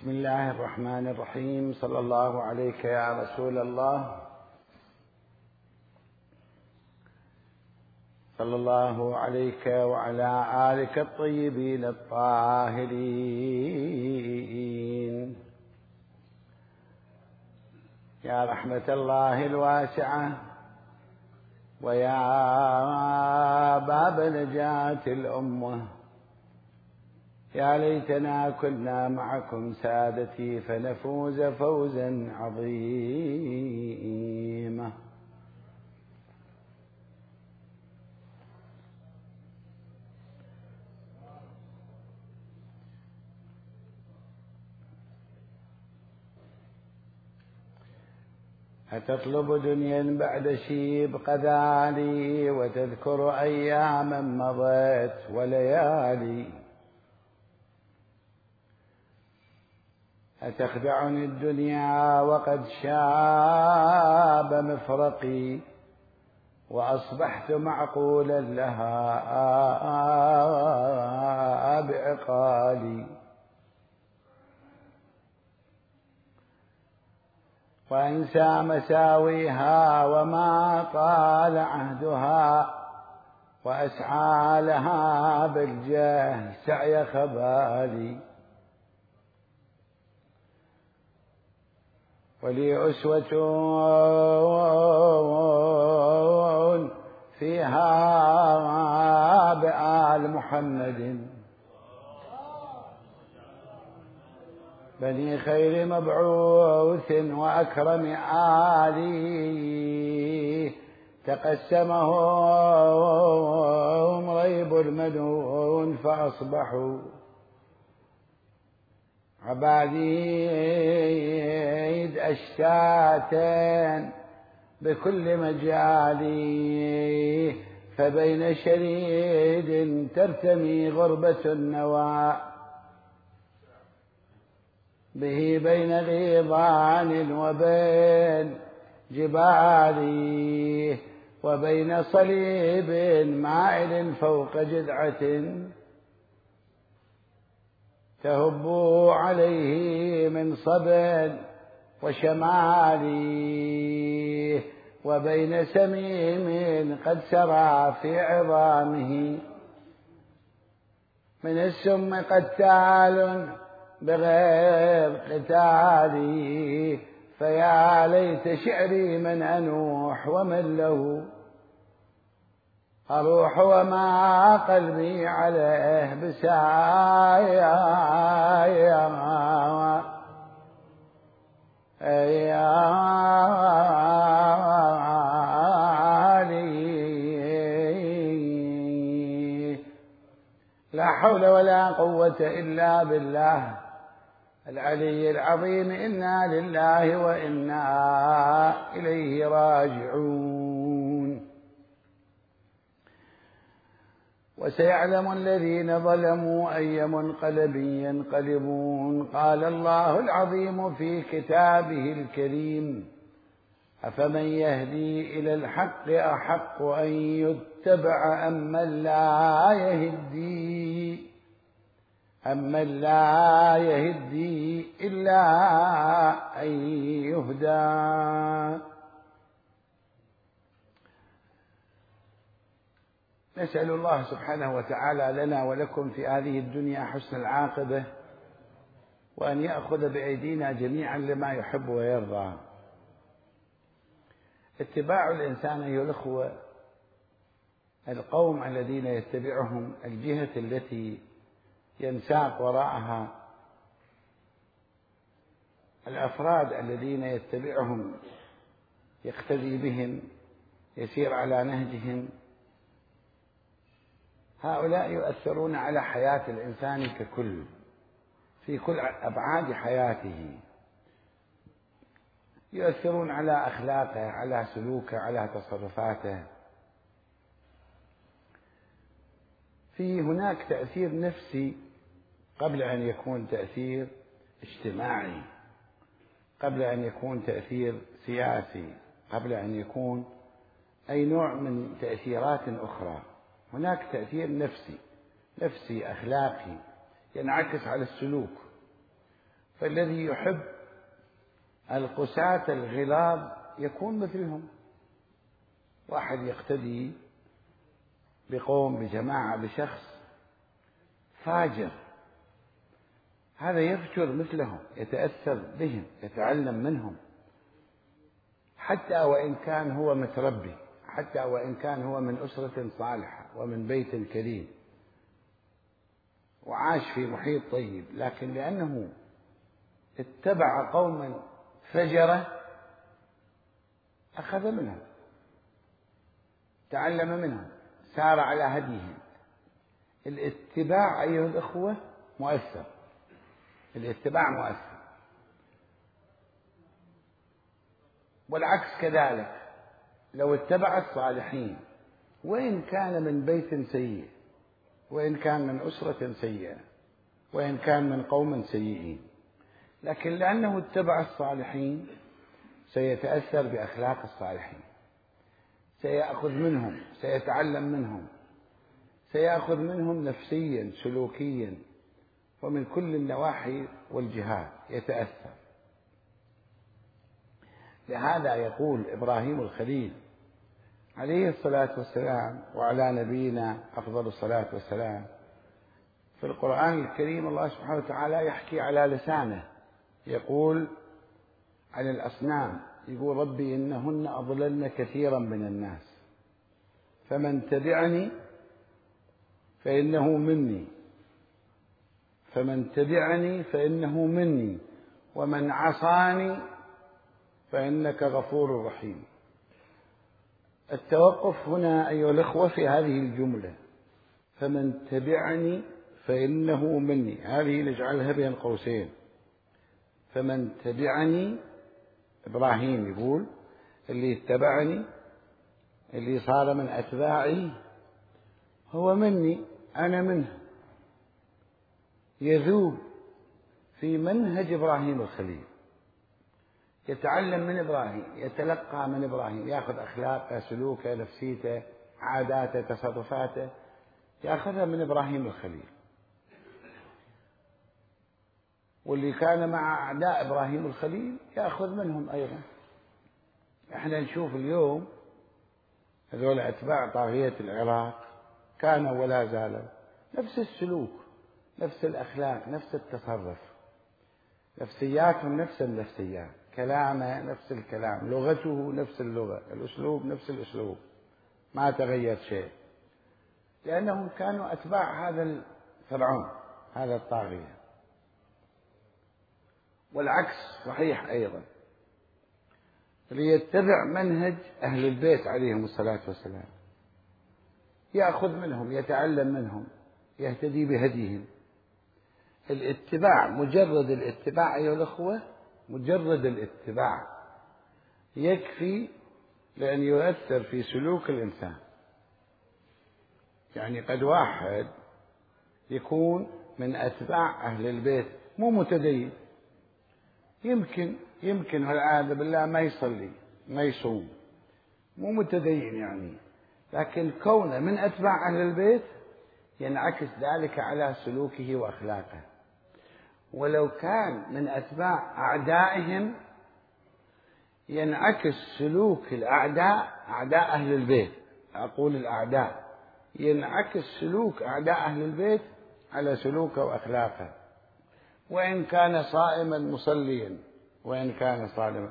بسم الله الرحمن الرحيم. صلى الله عليك يا رسول الله، صلى الله عليك وعلى آلك الطيبين الطاهرين. يا رحمة الله الواسعة ويا باب نجاة الأمة، يا ليتنا كنا معكم سادتي فنفوز فوزا عظيما. أتطلب دنيا بعد شيب قذالي، وتذكر أياما مضت وليالي. أتخدعني الدنيا وقد شاب مفرقي، وأصبحت معقولا لها بعقالي. وأنسى مساويها وما طال عهدها، وأسعى لها بالجهل سعي خبالي. ولي أسوة فيها بآل محمد، بني خير مبعوث وأكرم آلي. تقسمهم ريب المنون فأصبحوا عباديد أشتاتا بكل مجال. فبين شريد ترتمي غربة النوى، به بين غيضان وبين جبال، وبين صليب مائل فوق جذعة تهب عليه من صب وشمال. وبين سميم قد سرى في عظامه من السم قتال بغير قتال. فيا ليت شعري من أنوح ومن له أروح، وما قلبي عليه بسايا. لا حول ولا قوة إلا بالله العلي العظيم. إنا لله وإنا إليه راجعون. وسيعلم الذين ظلموا أي منقلب ينقلبون. قال الله العظيم في كتابه الكريم: أفمن يهدي إلى الحق أحق أن يتبع أمن لا يهدي إلا أن يهدى. نسأل الله سبحانه وتعالى لنا ولكم في هذه الدنيا حسن العاقبة، وأن يأخذ بأيدينا جميعا لما يحب ويرضى. اتباع الإنسان أيها الأخوة القوم الذين يتبعهم، الجهة التي ينساق وراءها، الأفراد الذين يتبعهم يقتدي بهم يسير على نهجهم، هؤلاء يؤثرون على حياة الإنسان ككل في كل أبعاد حياته، يؤثرون على أخلاقه، على سلوكه، على تصرفاته. في هناك تأثير نفسي قبل أن يكون تأثير اجتماعي، قبل أن يكون تأثير سياسي، قبل أن يكون أي نوع من تأثيرات أخرى. هناك تأثير نفسي أخلاقي ينعكس على السلوك. فالذي يحب القساة الغلاظ يكون مثلهم. واحد يقتدي بقوم، بجماعة، بشخص فاجر، هذا يفجر مثلهم، يتأثر بهم، يتعلم منهم، حتى وإن كان هو متربي، حتى وإن كان هو من أسرة صالحة ومن بيت كريم وعاش في محيط طيب، لكن لأنه اتبع قوما فجرة أخذ منهم، تعلم منهم، سار على هديهم. الاتباع أيها الأخوة مؤثر، الاتباع مؤثر. والعكس كذلك، لو اتبع الصالحين وإن كان من بيت سيء، وإن كان من أسرة سيئة، وإن كان من قوم سيئين، لكن لأنه اتبع الصالحين سيتأثر بأخلاق الصالحين، سيأخذ منهم، سيتعلم منهم، سيأخذ منهم نفسيا، سلوكيا، ومن كل النواحي والجهات يتأثر. لهذا يقول إبراهيم الخليل عليه الصلاة والسلام، وعلى نبينا أفضل الصلاة والسلام، في القرآن الكريم الله سبحانه وتعالى يحكي على لسانه، يقول عن الأصنام، يقول ربي إنهن أضللن كثيرا من الناس فمن تبعني فإنه مني، فمن تبعني فإنه مني، ومن عصاني فإنك غفور رحيم. التوقف هنا أيها الأخوة في هذه الجملة، فمن تبعني فإنه مني، هذه نجعلها بين قوسين. فمن تبعني، إبراهيم يقول اللي اتبعني، اللي صار من أتباعي هو مني، أنا منه، يذوب في منهج إبراهيم الخليل، يتعلم من إبراهيم، يتلقى من إبراهيم، يأخذ أخلاقه، سلوكه، نفسيته، عاداته، تصرفاته، يأخذها من إبراهيم الخليل. واللي كان مع أعداء إبراهيم الخليل يأخذ منهم أيضا. احنا نشوف اليوم هذول أتباع طاغية العراق كانوا ولا زالوا نفس السلوك، نفس الأخلاق، نفس التصرف، نفسياتهم نفس النفسيات، كلامه نفس الكلام، لغته نفس اللغة، الأسلوب نفس الأسلوب، ما تغير شيء، لأنهم كانوا أتباع هذا الفرعون، هذا الطاغية. والعكس صحيح أيضا، ليتبع منهج أهل البيت عليهم الصلاة والسلام، يأخذ منهم، يتعلم منهم، يهتدي بهديهم. الاتباع، مجرد الاتباع أيها الأخوة، مجرد الاتباع يكفي لأن يؤثر في سلوك الإنسان. يعني قد واحد يكون من أتباع أهل البيت مو متدين، يمكن والعياذ بالله ما يصلي، ما يصوم، مو متدين يعني، لكن كونه من أتباع أهل البيت ينعكس ذلك على سلوكه وأخلاقه. ولو كان من أتباع أعدائهم ينعكس سلوك الأعداء، أعداء أهل البيت، أقول الأعداء، ينعكس سلوك أعداء أهل البيت على سلوكه وأخلاقه، وإن كان صائما مصليا، وإن كان صالما.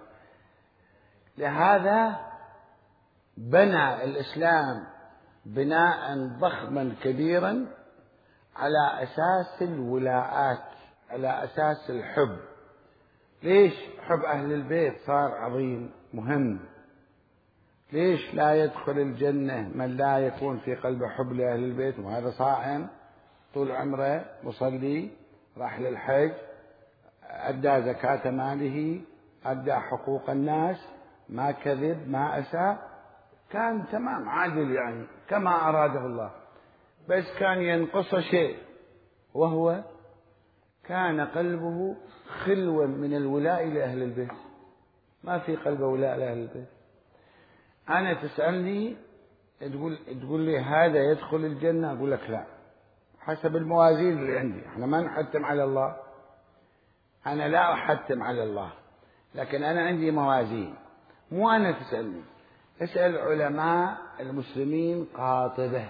لهذا بنى الإسلام بناء ضخما كبيرا على أساس الولاءات، على أساس الحب. ليش حب أهل البيت صار عظيم مهم؟ ليش لا يدخل الجنة من لا يكون في قلبه حب لأهل البيت، وهذا صائم طول عمره، مصلي، راح للحج، أدى زكاة ماله، أدى حقوق الناس، ما كذب، ما أساء، كان تمام عادل يعني كما أراده الله، بس كان ينقص شيء، وهو كان قلبه خلوا من الولاء لأهل البيت، ما في قلبه ولاء لأهل البيت. أنا تسألني تقول لي هذا يدخل الجنة، أقول لك لا، حسب الموازين اللي عندي، احنا ما نحتم على الله. أنا لا أحتم على الله، لكن أنا عندي موازين. مو أنا تسألني، اسأل علماء المسلمين قاطبة.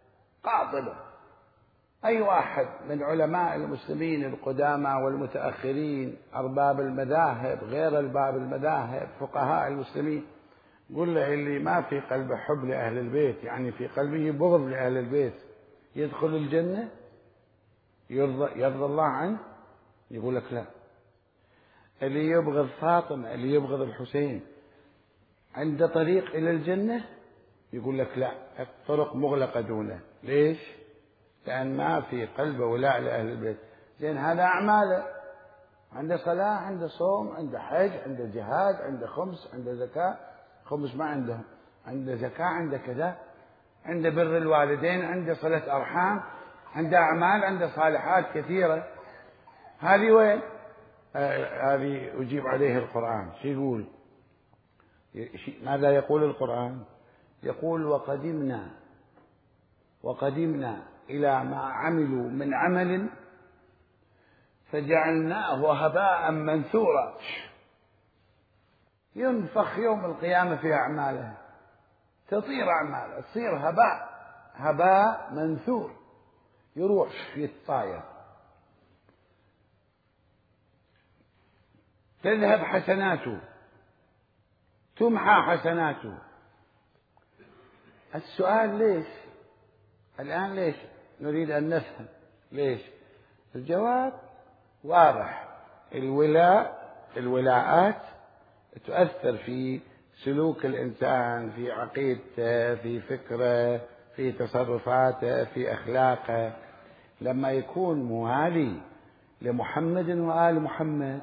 أي واحد من علماء المسلمين القدامى والمتأخرين، أرباب المذاهب غير أرباب المذاهب، فقهاء المسلمين، قل له اللي ما في قلبه حب لأهل البيت، يعني في قلبه بغض لأهل البيت، يدخل الجنة؟ يرضى الله عنه؟ يقول لك لا. اللي يبغض فاطمة، اللي يبغض الحسين، عنده طريق إلى الجنة؟ يقول لك لا، الطرق مغلقة دونه. ليش؟ لأن ما في قلبه ولاء لأهل البيت. زين، هذا أعماله، عنده صلاة، عنده صوم، عنده حج، عنده جهاد، عنده خمس، عنده زكاة. خمس ما عندهم، عنده زكاة، عنده كذا، عنده بر الوالدين، عنده صلة أرحام، عنده أعمال، عنده صالحات كثيرة. هذه وين؟ هذه أجيب عليه القرآن. شو يقول؟ ماذا يقول القرآن؟ يقول وقدمنا إلى ما عملوا من عمل فجعلناه هباء منثورا. ينفخ يوم القيامة في أعماله، تطير أعماله، تصير هباء منثور، يروح يتطاير. تذهب حسناته، تمحى حسناته. السؤال ليش؟ الآن ليش نريد أن نفهم ليش؟ الجواب واضح. الولاءات تؤثر في سلوك الإنسان، في عقيدته، في فكره، في تصرفاته، في أخلاقه. لما يكون موالي لمحمد وآل محمد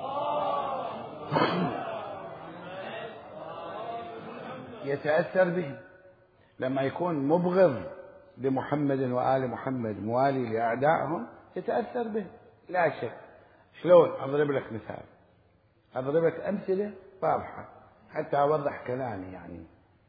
يتأثر به. لما يكون مبغض لمحمد وآل محمد، موالي لأعدائهم، يتأثر به لا شك. شلون؟ أضرب لك مثال، أضرب لك أمثلة واضحة حتى أوضح كلامي. يعني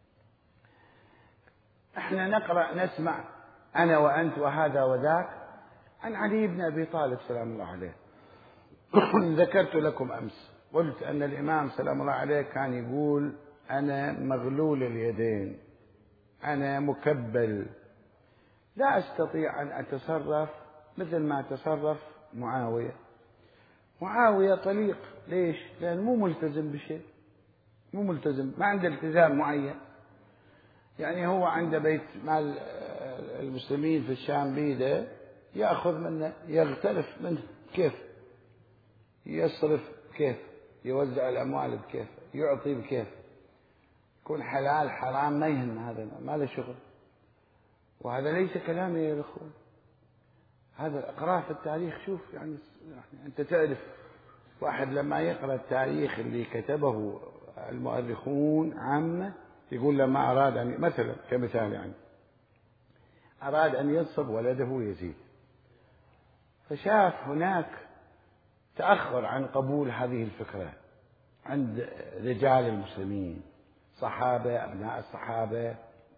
احنا نقرأ نسمع أنا وأنت وهذا وذاك عن علي بن أبي طالب سلام الله عليه. ذكرت لكم أمس، قلت أن الإمام سلام الله عليه كان يقول أنا مغلول اليدين، أنا مكبل، لا أستطيع أن أتصرف مثل ما تصرف معاوية. معاوية طليق. ليش؟ لأنه مو ملتزم بشيء، مو ملتزم، ما عنده التزام معين. يعني هو عنده بيت مال المسلمين في الشام بيده، يأخذ منه، يغترف منه، كيف يصرف، كيف يوزع الأموال، بكيف يعطي، بكيف يكون حلال حرام ما يهم، هذا ما له شغل. وهذا ليس كلامي يا الأخوة، هذا اقرأ في التاريخ. شوف يعني أنت تعرف، واحد لما يقرأ التاريخ اللي كتبه المؤرخون عامة، يقول لما أراد أن، مثلا كمثال يعني، أراد أن ينصب ولده يزيد، فشاف هناك تأخر عن قبول هذه الفكرة عند رجال المسلمين، صحابة، أبناء الصحابة،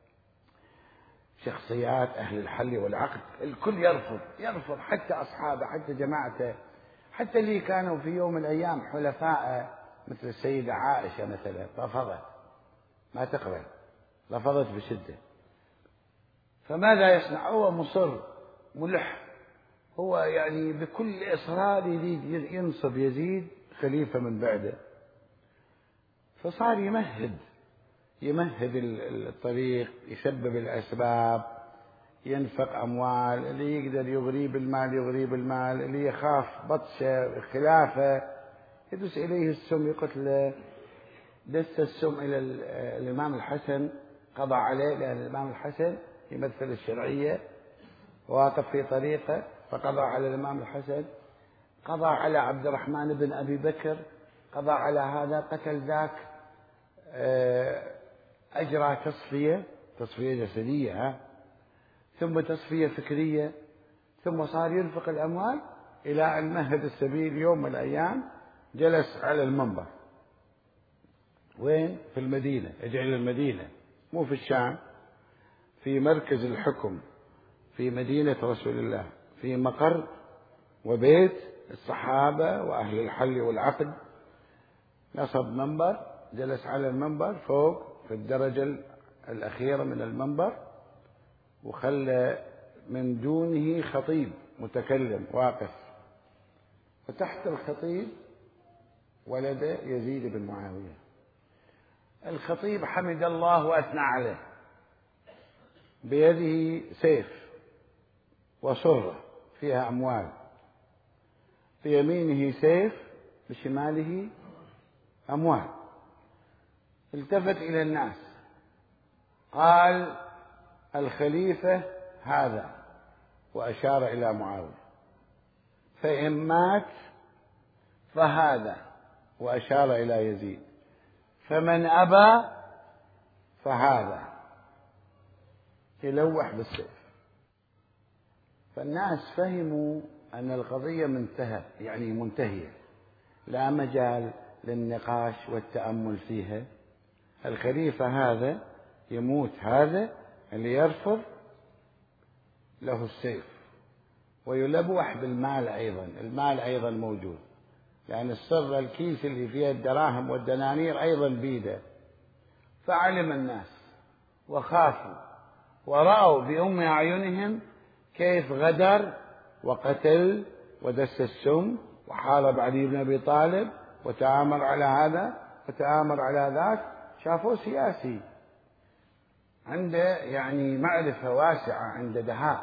شخصيات أهل الحل والعقد، الكل يرفض، حتى أصحابه، حتى جماعته، حتى اللي كانوا في يوم من الأيام حلفاء مثل السيدة عائشة مثلا، رفضت، ما تقبل، رفضت بشدة. فماذا يصنع؟ هو مصر ملح، هو يعني بكل إصرار يريد ينصب يزيد خليفة من بعده. فصار يمهد الطريق، يسبب الأسباب، ينفق أموال، اللي يقدر يغري بالمال، اللي يخاف بطشة خلافة يدس إليه السم يقتله. دس السم إلى الإمام الحسن، قضى عليه، لأن الإمام الحسن يمثل الشرعية، واقف في طريقه، فقضى على الإمام الحسن، قضى على عبد الرحمن بن أبي بكر، قضى على هذا، قتل ذاك، أجرى تصفية جسدية، ثم تصفية فكرية، ثم صار ينفق الأموال إلى أن مهد السبيل. يوم من الأيام جلس على المنبر، وين؟ في المدينة، اجي إلى المدينة، مو في الشام، في مركز الحكم، في مدينة رسول الله، في مقر وبيت الصحابة وأهل الحل والعقد، نصب منبر، جلس على المنبر فوق في الدرجة الأخيرة من المنبر، وخلى من دونه خطيب متكلم واقف، وتحت الخطيب ولد يزيد بن معاوية. الخطيب حمد الله وأثنى عليه، بيده سيف وصرة فيها أموال، بيمينه سيف بشماله أموال. التفت إلى الناس قال: الخليفة هذا، وأشار إلى معاوية، فإن مات فهذا، وأشار إلى يزيد، فمن أبى فهذا، يلوح بالسيف. فالناس فهموا أن القضية منتهية، لا مجال للنقاش والتأمل فيها. الخليفة هذا يموت، هذا اللي يرفض له السيف، ويلبوح بالمال أيضا، المال أيضا موجود، لأن السر الكيس اللي فيه الدراهم والدنانير أيضا بيده. فعلم الناس وخافوا ورأوا بأم أعينهم كيف غدر وقتل ودس السم وحارب علي بن أبي طالب وتآمر على هذا وتآمر على ذاك. شافوه سياسي، عنده معرفة واسعة، عنده دهاء،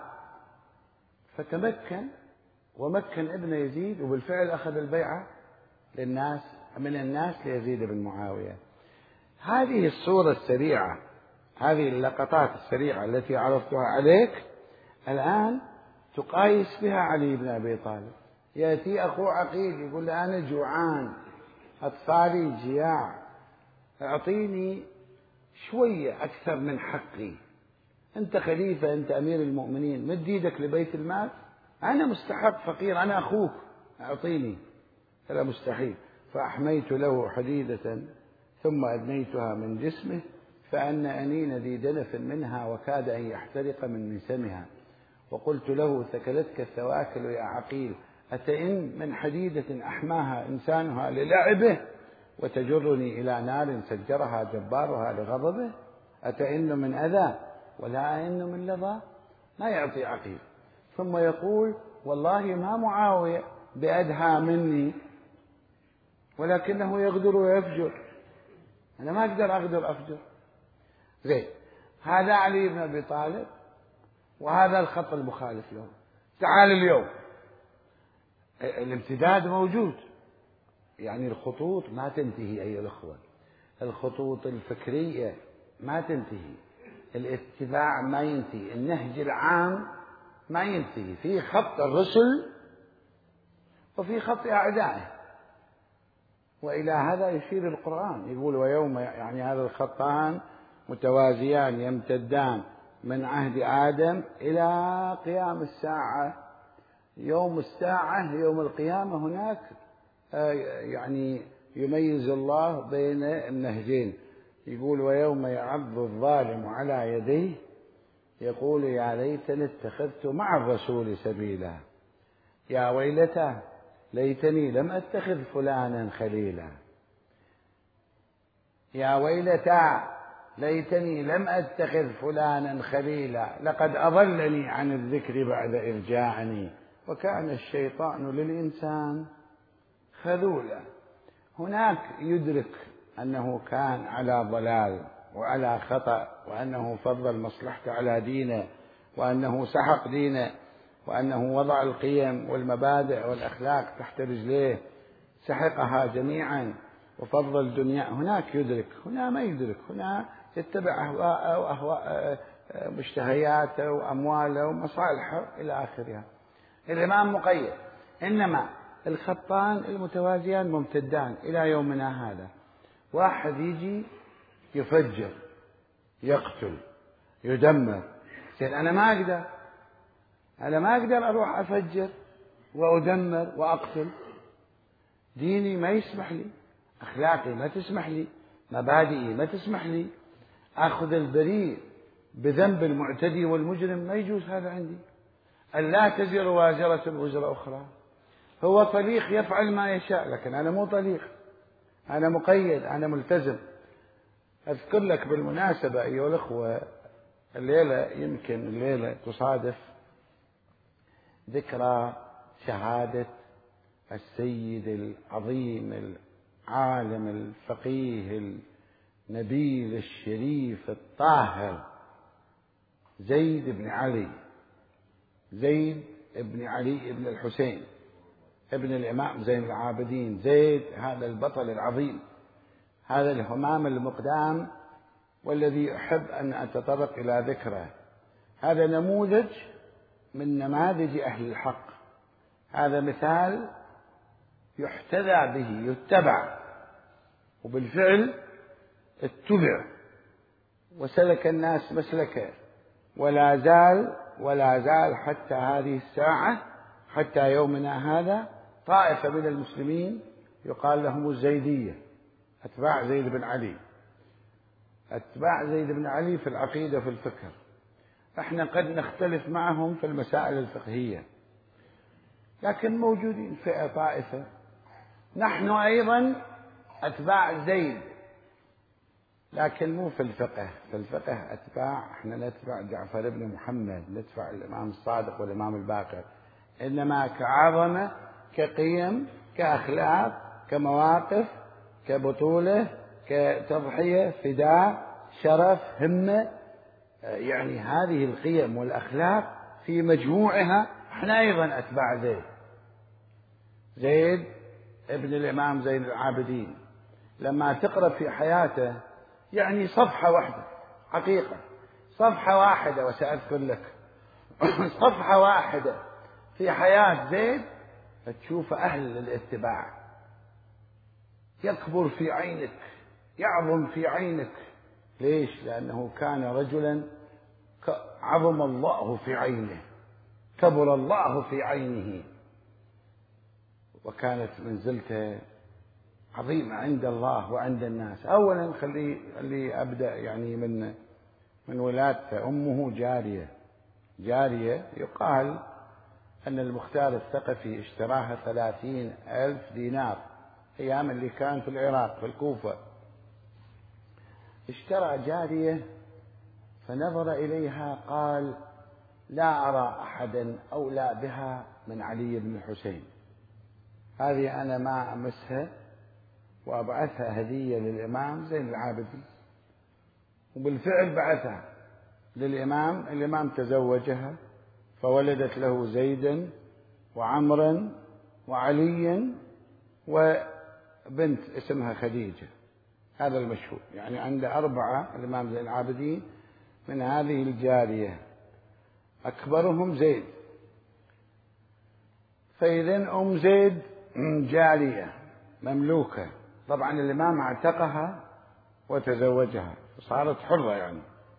فتمكن ومكن ابن يزيد، وبالفعل أخذ البيعة من الناس ليزيد بن معاوية. هذه الصورة السريعة، هذه اللقطات السريعة التي عرضتها عليك الآن تقايس بها علي بن أبي طالب. يأتي أخو عقيل يقول له: أنا جوعان، أطفالي جياع، أعطيني شوية أكثر من حقي، أنت خليفة، أنت أمير المؤمنين، مد يدك لبيت المال، أنا مستحق فقير، أنا أخوك، أعطيني. فلا مستحيل. فأحميت له حديدة ثم أدنيتها من جسمه، فأن أنين ذي دنف منها وكاد أن يحترق من مسمها، وقلت له: ثكلتك الثواكل يا عقيل، أتئن من حديدة أحماها إنسانها للعبه، وتجرني إلى نار سجرها جبارها لغضبه؟ أتئن من أذى ولا أئن من لظى؟ ما يعطي عقيل. ثم يقول: والله ما معاوية بأدهى مني، ولكنه يغدر ويفجر، أنا ما أقدر أغدر أفجر. زين، هذا علي بن أبي طالب، وهذا الخط المخالف له. تعال اليوم، الامتداد موجود، الخطوط ما تنتهي أيها الأخوة، الخطوط الفكرية ما تنتهي، الاتباع ما ينتهي، النهج العام ما ينتهي، في خط الرسل وفي خط أعدائه. وإلى هذا يشير القرآن، يقول: ويوم، هذا الخطان متوازيان يمتدان من عهد آدم إلى قيام الساعة. يوم الساعة يوم القيامة، هناك يميز الله بين النهجين. يقول: ويوم يعض الظالم على يديه يقول: يا ليتني اتخذت مع الرسول سبيلا، يا ويلتى ليتني لم أتخذ فلانا خليلا، يا ويلتى ليتني لم أتخذ فلانا خليلا، لقد أضلني عن الذكر بعد إذ جاءني، وكان الشيطان للإنسان خذولا. هناك يدرك أنه كان على ضلال وعلى خطأ، وأنه فضل مصلحته على دينه، وأنه سحق دينه، وأنه وضع القيم والمبادئ والأخلاق تحت رجليه، سحقها جميعا وفضل دنيا. هناك يدرك، هنا ما يدرك، هنا يتبع أهواءه وأهواء مشتهياته وأمواله ومصالحه إلى آخرها. الإمام مقيد. إنما الخطان المتوازيان ممتدان إلى يومنا هذا. واحد يجي يفجر، يقتل، يدمر. أنا ما أقدر أروح أفجر وأدمر وأقتل، ديني ما يسمح لي، أخلاقي ما تسمح لي، مبادئي ما تسمح لي، أخذ البريء بذنب المعتدي والمجرم، ما يجوز هذا عندي. أن لا تزر وازرة وزر أخرى. هو طليق يفعل ما يشاء، لكن أنا مو طليق، أنا مقيد، أنا ملتزم. أذكر لك بالمناسبة أيها الأخوة، يمكن الليلة تصادف ذكرى شهادة السيد العظيم العالم الفقيه النبيل الشريف الطاهر زيد بن علي، زيد بن علي بن الحسين ابن الإمام زين العابدين. زيد هذا البطل العظيم، هذا الهمام المقدام، والذي أحب أن أتطرق إلى ذكره. هذا نموذج من نماذج أهل الحق، هذا مثال يحتذى به، يتبع، وبالفعل اتبع وسلك الناس مسلكه، ولا زال حتى هذه الساعة، حتى يومنا هذا، طائفة من المسلمين يقال لهم الزيدية، أتباع زيد بن علي، أتباع زيد بن علي في العقيدة في الفكر. احنا قد نختلف معهم في المسائل الفقهية، لكن موجودين فئة طائفة. نحن أيضا أتباع زيد، لكن مو في الفقه. في الفقه أتباع، احنا نتبع جعفر بن محمد، نتبع الإمام الصادق والإمام الباقر، إنما كعظمة، كقيم، كأخلاق، كمواقف، كبطولة، كتضحية، فداء، شرف، همة، يعني هذه القيم والأخلاق في مجموعها احنا أيضا أتباع زيد ابن الإمام زين العابدين. لما تقرأ في حياته يعني صفحة واحدة، حقيقة صفحة واحدة، وسأذكر لك صفحة واحدة في حياة زيد، تشوف أهل الاتباع، يكبر في عينك، يعظم في عينك. ليش؟ لأنه كان رجلا عظم الله في عينه، كبر الله في عينه، وكانت منزلته عظيمة عند الله وعند الناس. أولا خلي أبدأ يعني من ولادته. أمه جارية يقال أن المختار الثقفي اشتراها 30,000 دينار أيام اللي كان في العراق في الكوفة. اشترى جارية فنظر إليها قال: لا أرى أحدا أولى بها من علي بن الحسين، هذه أنا ما أمسها، وأبعثها هدية للإمام زين العابدين. وبالفعل بعثها للإمام. الإمام تزوجها فولدت له زيدا وعمرا وعليا وبنت اسمها خديجة. هذا المشهور، يعني عنده 4 الإمام زين العابدين من هذه الجارية، أكبرهم زيد. فإذن أم زيد جارية مملوكة، طبعا الإمام اعتقها وتزوجها، صارت حرة يعني.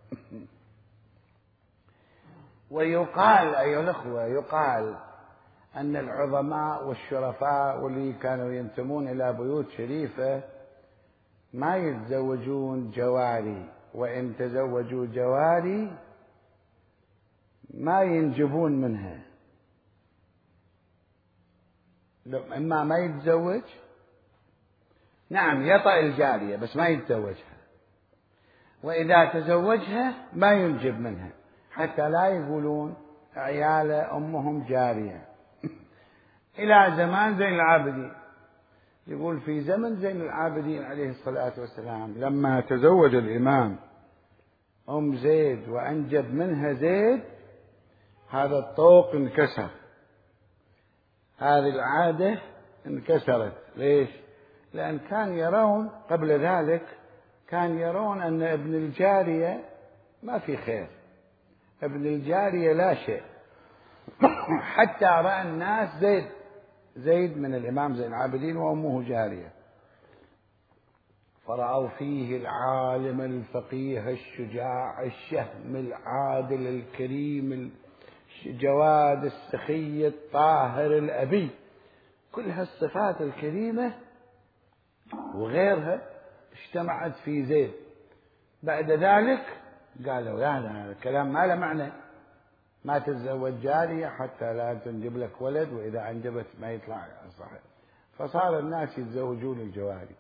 ويقال أيها الأخوة، يقال أن العظماء والشرفاء واللي كانوا ينتمون إلى بيوت شريفة ما يتزوجون جواري، وإن تزوجوا جواري ما ينجبون منها. إما ما يتزوج، نعم يطأ الجارية بس ما يتزوجها، وإذا تزوجها ما ينجب منها، حتى لا يقولون عياله أمهم جارية. إلى زمان زين العابدين، يقول في زمن زين العابدين عليه الصلاة والسلام لما تزوج الإمام أم زيد وأنجب منها زيد، هذا الطوق انكسر، هذه العادة انكسرت. ليش؟ لأن كان يرون قبل ذلك، كان يرون أن ابن الجارية ما في خير، ابن الجارية لا شيء. حتى رأى الناس زيد من الإمام زين العابدين وأمه جارية، فرأوا فيه العالم الفقيه الشجاع الشهم العادل الكريم الجواد السخي الطاهر الأبي، كل هالصفات الكريمة وغيرها اجتمعت في زيد. بعد ذلك قالوا: لا هذا الكلام ما له معنى، ما تتزوج جارية حتى لا تنجب لك ولد، وإذا أنجبت ما يطلع صحيح. فصار الناس يتزوجون الجواري.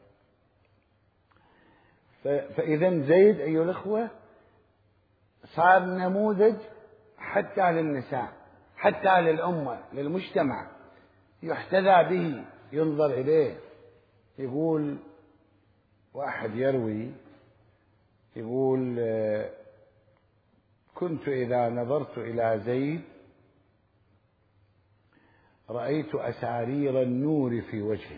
فإذا زيد أيها الأخوة صار نموذج حتى للنساء، حتى للأمة، للمجتمع، يحتذى به، ينظر إليه. يقول واحد يروي، يقول كنت إذا نظرت إلى زيد رأيت أسارير النور في وجهه.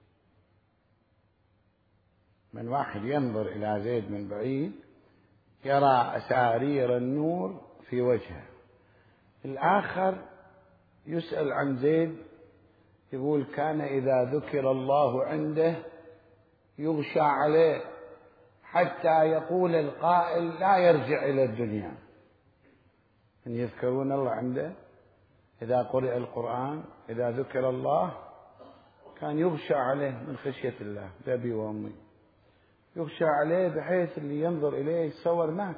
من واحد ينظر إلى زيد من بعيد يرى أسارير النور في وجهه. الآخر يسأل عن زيد يقول كان إذا ذكر الله عنده يغشى عليه حتى يقول القائل لا يرجع إلى الدنيا. من يذكرون الله عنده، إذا قرئ القرآن، إذا ذكر الله، كان يغشى عليه من خشية الله، بأبي وأمي، يغشى عليه بحيث اللي ينظر إليه يتصور مات،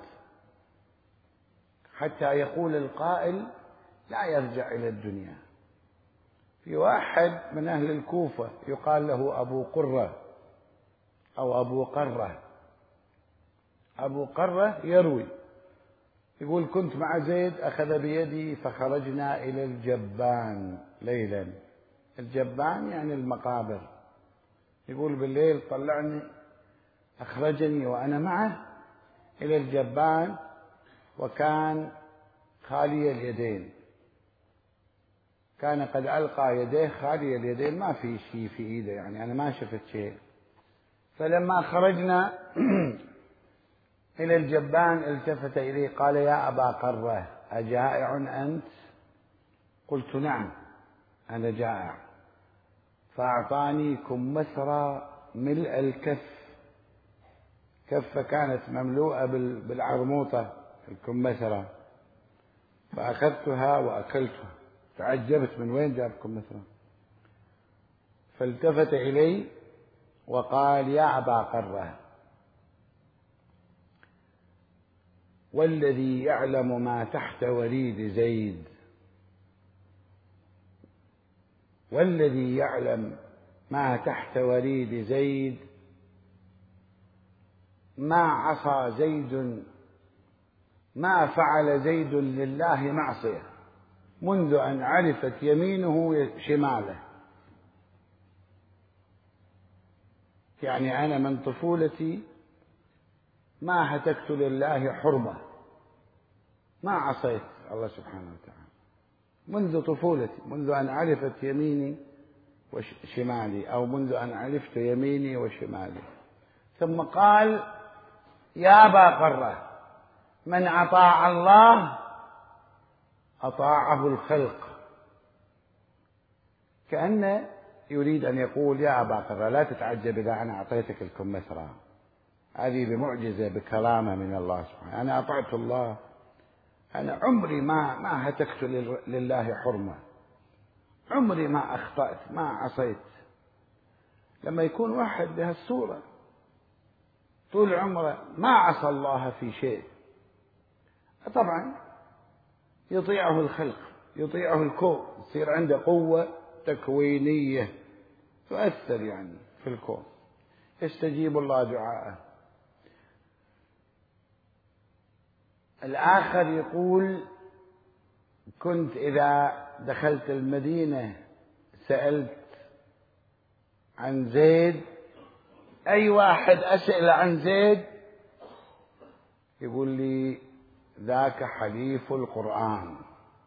حتى يقول القائل لا يرجع إلى الدنيا. في واحد من أهل الكوفة يقال له أبو قرة أو أبو قرة. أبو قرة يروي يقول كنت مع زيد أخذ بيدي فخرجنا إلى الجبان ليلا. الجبان يعني المقابر. يقول بالليل طلعني، أخرجني وأنا معه إلى الجبان، وكان خالي اليدين، كان قد ألقى يديه خالي اليدين، ما في شيء في إيده، يعني أنا ما شفت شيء. فلما خرجنا إلى الجبان التفت إلي قال يا أبا قرة أجائع أنت؟ قلت نعم أنا جائع. فأعطاني كمثرى ملء الكف، كفة كانت مملوءة بالعرموطة الكمثرى، فأخذتها وأكلتها. تعجبت من وين جاب كمثرى. فالتفت إلي وقال يا أبا قرة والذي يعلم ما تحت وريد زيد، والذي يعلم ما تحت وريد زيد ما عصى زيد، ما فعل زيد لله معصية منذ أن عرفت يمينه شماله. يعني أنا من طفولتي ما هتكت لله حرمة، ما عصيت الله سبحانه وتعالى منذ طفولتي، منذ أن عرفت يميني وشمالي، أو منذ أن عرفت يميني وشمالي. ثم قال يا أبا قرة من أطاع الله أطاعه الخلق. كأنه يريد أن يقول يا أبا قرة لا تتعجب إذا أنا أعطيتك الكمثرى، هذه بمعجزة بكرامة من الله سبحانه. أنا أطعت الله، أنا عمري ما هتكت لله حرمة، عمري ما أخطأت، ما عصيت. لما يكون واحد بهالصورة طول عمره ما عصى الله في شيء، طبعا يطيعه الخلق، يطيعه الكون، يصير عنده قوة تكوينية تؤثر يعني في الكون، يستجيب الله دعاءه. الآخر يقول كنت إذا دخلت المدينة سألت عن زيد، أي واحد أسأل عن زيد يقول لي ذاك حليف القرآن.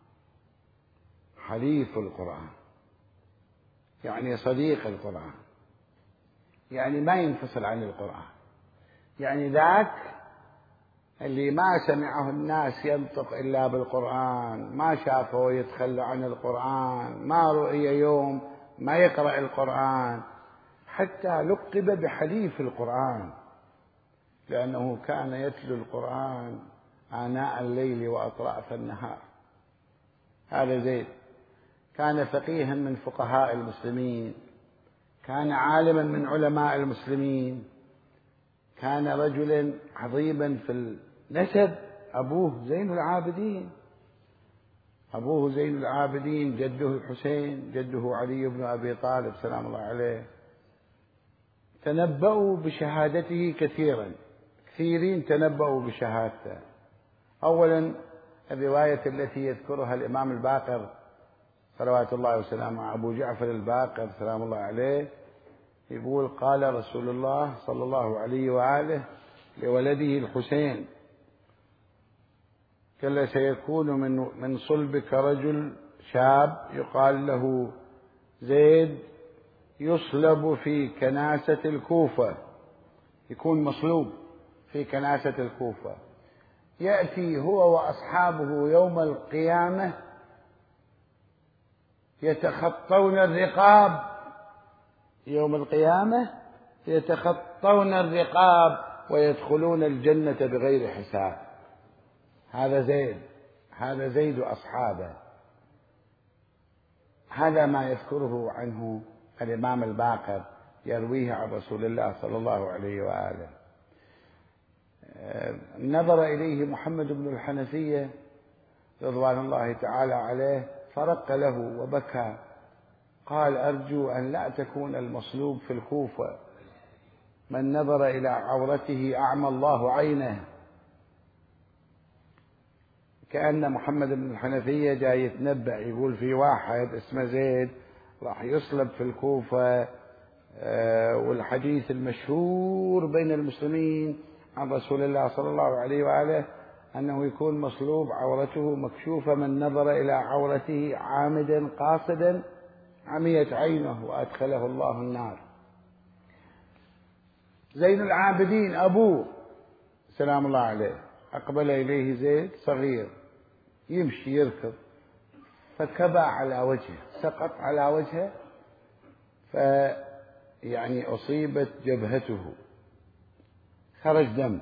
حليف القرآن يعني صديق القرآن، يعني ما ينفصل عن القرآن، يعني ذاك اللي ما سمعه الناس ينطق إلا بالقرآن، ما شافه يتخلى عن القرآن، ما رؤي يوم ما يقرأ القرآن، حتى لقب بحليف القرآن لأنه كان يتلو القرآن آناء الليل وأطراف النهار. هذا زيد كان فقيها من فقهاء المسلمين، كان عالما من علماء المسلمين، كان رجلا عظيما في النسب، أبوه زين العابدين، أبوه زين العابدين، جده الحسين، جده علي بن أبي طالب سلام الله عليه، تنبأوا بشهادته كثيرا، كثيرين تنبأوا بشهادته. أولا الرواية التي يذكرها الإمام الباقر صلوات الله وسلامه، أبو جعفر الباقر سلام الله عليه، يقول قال رسول الله صلى الله عليه وآله لولده الحسين: كلا سيكون من صلبك رجل شاب يقال له زيد، يصلب في كناسة الكوفة، يكون مصلوب في كناسة الكوفة، يأتي هو وأصحابه يوم القيامة يتخطون الرقاب، يوم القيامة يتخطون الرقاب ويدخلون الجنة بغير حساب. هذا زيد، هذا زيد وأصحابه. هذا ما يذكره عنه الإمام الباقر، يرويه عن رسول الله صلى الله عليه وآله. نظر إليه محمد بن الحنفية رضوان الله تعالى عليه فرق له وبكى، قال: أرجو أن لا تكون المصلوب في الكوفة، من نظر إلى عورته أعمى الله عينه. كأن محمد بن الحنفية جاي يتنبأ، يقول في واحد اسمه زيد راح يصلب في الكوفة، والحديث المشهور بين المسلمين عن رسول الله صلى الله عليه وآله أنه يكون مصلوب عورته مكشوفة، من نظر إلى عورته عامدا قاصدا عميت عينه وأدخله الله النار. زين العابدين أبوه سلام الله عليه أقبل إليه زيد صغير يمشي يركض، فكبى على وجهه، سقط على وجهه، يعني أصيبت جبهته، خرج دم،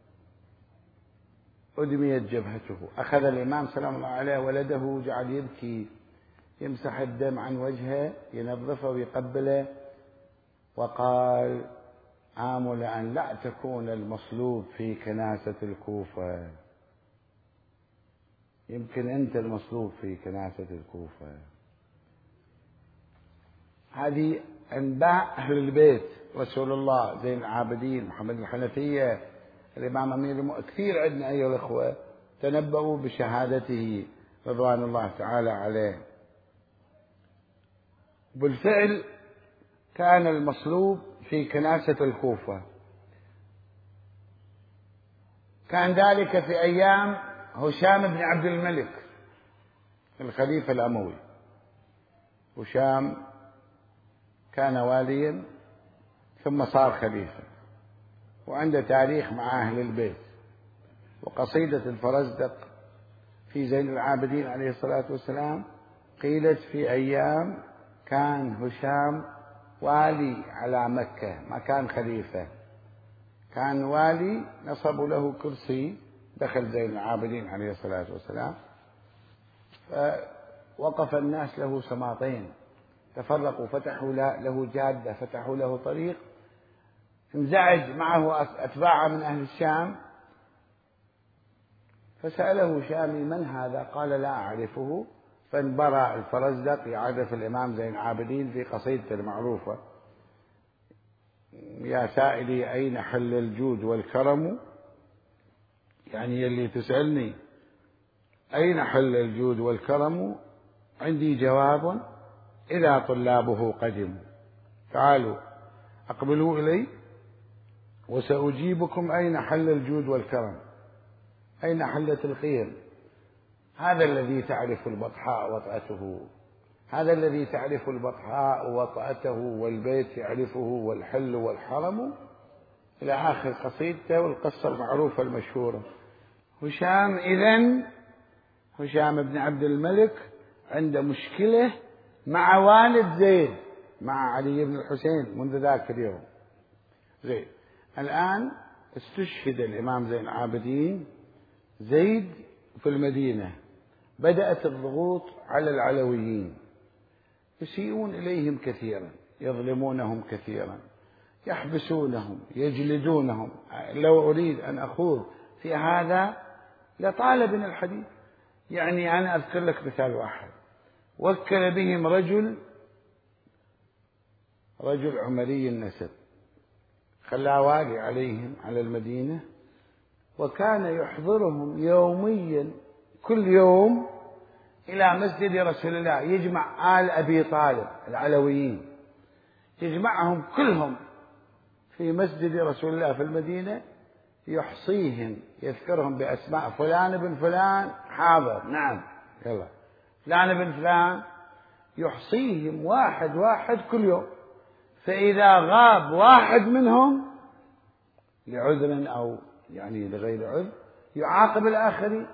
أدميت جبهته. أخذ الإمام سلام الله عليه ولده جعل يبكي، يمسح الدم عن وجهه، ينظفه ويقبله، وقال: آمل أن لا تكون المصلوب في كناسة الكوفة، يمكن أنت المصلوب في كناسة الكوفة. هذه أنباء أهل البيت رسول الله زين العابدين، محمد الحنفية، الإمام أمير كثير عندنا أيها الأخوة تنبأوا بشهادته رضوان الله تعالى عليه. بالفعل كان المصلوب في كناسة الكوفة. كان ذلك في أيام هشام بن عبد الملك الخليفة الأموي. هشام كان واليا ثم صار خليفة، وعنده تاريخ مع أهل البيت. وقصيدة الفرزدق في زين العابدين عليه الصلاة والسلام قيلت في أيام كان هشام والي على مكة، ما كان خليفة، كان والي، نصبوا له كرسي، دخل زين العابدين عليه الصلاة والسلام، فوقف الناس له سماطين، تفرقوا، فتحوا له جادة، فتحوا له طريق، انزعج معه أتباعه من أهل الشام، فسأله شامي: من هذا؟ قال: لا أعرفه. فانبرى الفرزدق يعرف الإمام زين العابدين في قصيدته المعروفة: يا سائلي أين حل الجود والكرم، يعني اللي تسألني أين حل الجود والكرم، عندي جواب إذا طلابه قدموا، تعالوا أقبلوا إلي وسأجيبكم أين حل الجود والكرم، أين حلت الخير. هذا الذي تعرف البطحاء وطأته، هذا الذي تعرف البطحاء وطأته والبيت يعرفه والحل والحرم، إلى آخر قصيدته والقصة المعروفة المشهورة. هشام إذن هشام بن عبد الملك عنده مشكلة مع والد زيد، مع علي بن الحسين منذ ذاك اليوم. زيد الآن استشهد الإمام زين العابدين، زيد في المدينة، بدأت الضغوط على العلويين، يسيئون إليهم كثيرا، يظلمونهم كثيرا، يحبسونهم، يجلدونهم. لو أريد أن أخوض في هذا لطال بنا الحديث، يعني أنا أذكر لك مثال واحد. وكل بهم رجل عمري النسب، خلاه والي عليهم على المدينة، وكان يحضرهم يوميا كل يوم إلى مسجد رسول الله، يجمع آل أبي طالب العلويين، يجمعهم كلهم في مسجد رسول الله في المدينة، يحصيهم، يذكرهم بأسماء، فلان بن فلان حاضر، نعم يلا، فلان بن فلان، يحصيهم واحد واحد كل يوم. فإذا غاب واحد منهم لعذر أو يعني لغير عذر يعاقب الآخرين،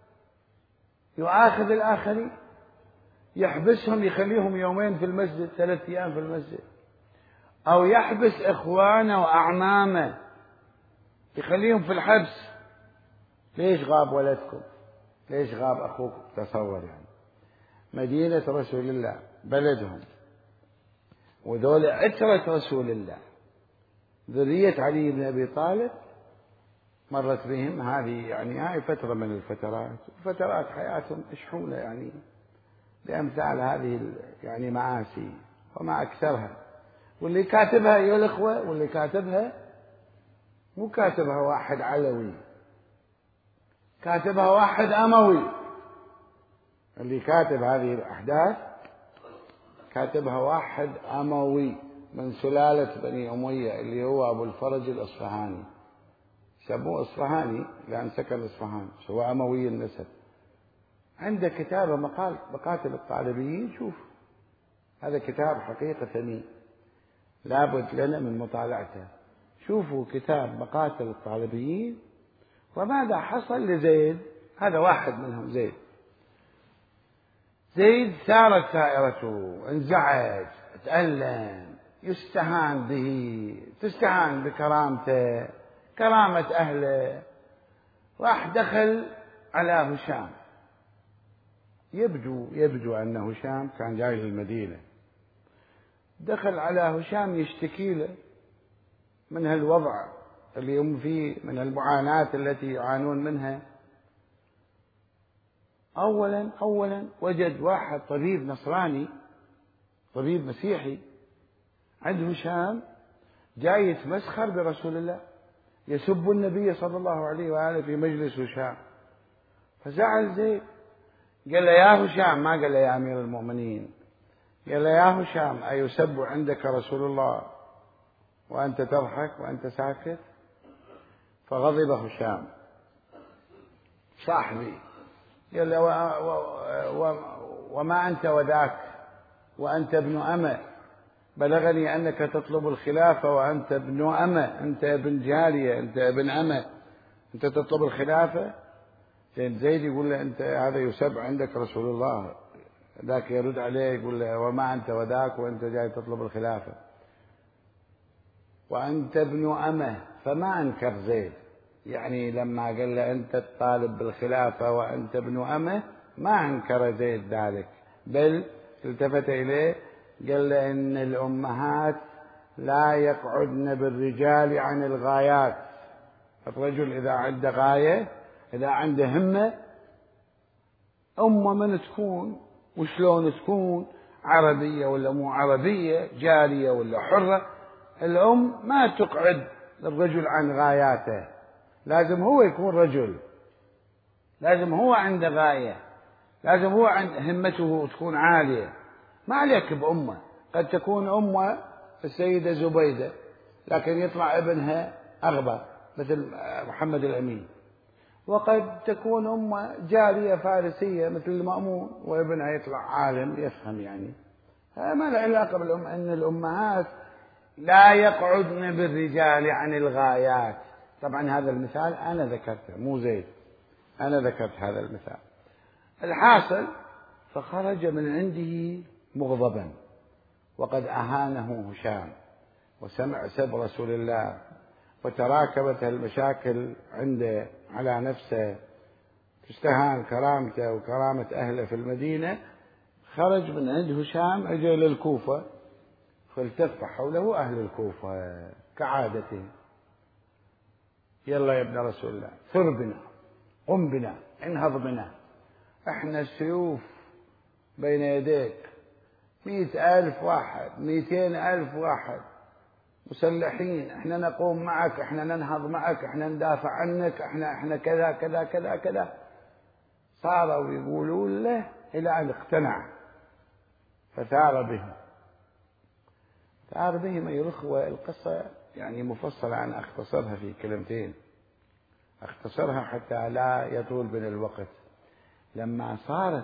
يؤاخذ الآخرين، يحبسهم، يخليهم يومين في المسجد، 3 أيام في المسجد، أو يحبس إخوانه وأعمامه يخليهم في الحبس. ليش غاب ولدكم؟ ليش غاب أخوكم؟ تصور يعني مدينة رسول الله بلدهم، وذول عترة رسول الله، ذرية علي بن أبي طالب، مرت بهم هذه يعني هاي فترة من الفترات، وفترات حياتهم مشحونة يعني بأمثال هذه يعني معاصي وما أكثرها. واللي كاتبها أيها الأخوة، واللي كاتبها مو كاتبها واحد علوي، كاتبها واحد أموي. اللي كاتب هذه الأحداث كاتبها واحد أموي من سلالة بني أمية، اللي هو أبو الفرج الأصفهاني، سموه أصفهاني لأن سكن إصفهان، هو أموي النسب. عنده كتابة مقاتل الطالبيين، شوف هذا كتاب حقيقة ثمين لابد لنا من مطالعته. شوفوا كتاب مقاتل الطالبيين وماذا حصل لزيد، هذا واحد منهم. زيد سارت سائرته، انزعج، تألم، يستهان به، تستهان بكرامته، كرامة أهله. راح دخل على هشام، يبدو أن هشام كان جاي للمدينة، دخل على هشام يشتكي له من هالوضع اللي هم فيه، من المعاناة التي يعانون منها. أولا وجد واحد طبيب نصراني، طبيب مسيحي عند هشام، جاي يتمسخر برسول الله، يسب النبي صلى الله عليه وآله في مجلس هشام. فزعل زيد، قال له يا هشام، ما قال له يا أمير المؤمنين، قال له يا هشام، أيسب عندك رسول الله وأنت تضحك وأنت ساكت؟ فغضب هشام صاحبي، قال له وما أنت وذاك، وأنت ابن أمة، بلغني أنك تطلب الخلافة وأنت ابن أمة، أنت ابن جارية، أنت ابن أمة، أنت تطلب الخلافة. لأن زيد يقول له أنت هذا يسب عندك رسول الله، ذاك يرد عليه يقول له وما أنت وذاك وأنت جاي تطلب الخلافة وأنت ابن أمة. فما أنكر زيد، يعني لما قال له أنت تطالب بالخلافة وأنت ابن أمة ما أنكر زيد ذلك، بل التفت إليه قال له إن الأمهات لا يقعدن بالرجال عن الغايات. الرجل إذا عنده غاية، إذا عنده همة، أمه من تكون وشلون تكون، عربية ولا مو عربية، جارية ولا حرة، الأم ما تقعد الرجل عن غاياته، لازم هو يكون رجل، لازم هو عنده غاية، لازم هو همته تكون عالية. ما عليك بأمه، قد تكون أمه السيدة زبيدة لكن يطلع ابنها أغبى مثل محمد الأمين، وقد تكون أمه جارية فارسية مثل المأمون وابنها يطلع عالم يفهم. يعني ما له علاقة بالأم، أن الأمهات لا يقعدن بالرجال عن الغايات. طبعا هذا المثال أنا ذكرته مو زيد، أنا ذكرت هذا المثال. الحاصل فخرج من عنده مغضبا، وقد أهانه هشام وسمع سب رسول الله، وتراكبت المشاكل عنده على نفسه، تستهان كرامته وكرامة أهله في المدينة. خرج من عند هشام أجى للكوفة، فالتف حوله أهل الكوفة كعادته، يلا يا ابن رسول الله ثر بنا، قم بنا، انهض بنا، احنا السيوف بين يديك، 100,000 واحد، 200,000 واحد مسلحين، احنا نقوم معك، احنا ننهض معك، احنا ندافع عنك، احنا كذا كذا كذا كذا. صاروا يقولون له إلى أن اقتنع، فثار بهم. ثار بهم أيها الأخوة. القصة يعني مفصلة، أنا أختصرها في كلمتين، أختصرها حتى لا يطول بنا الوقت. لما صارت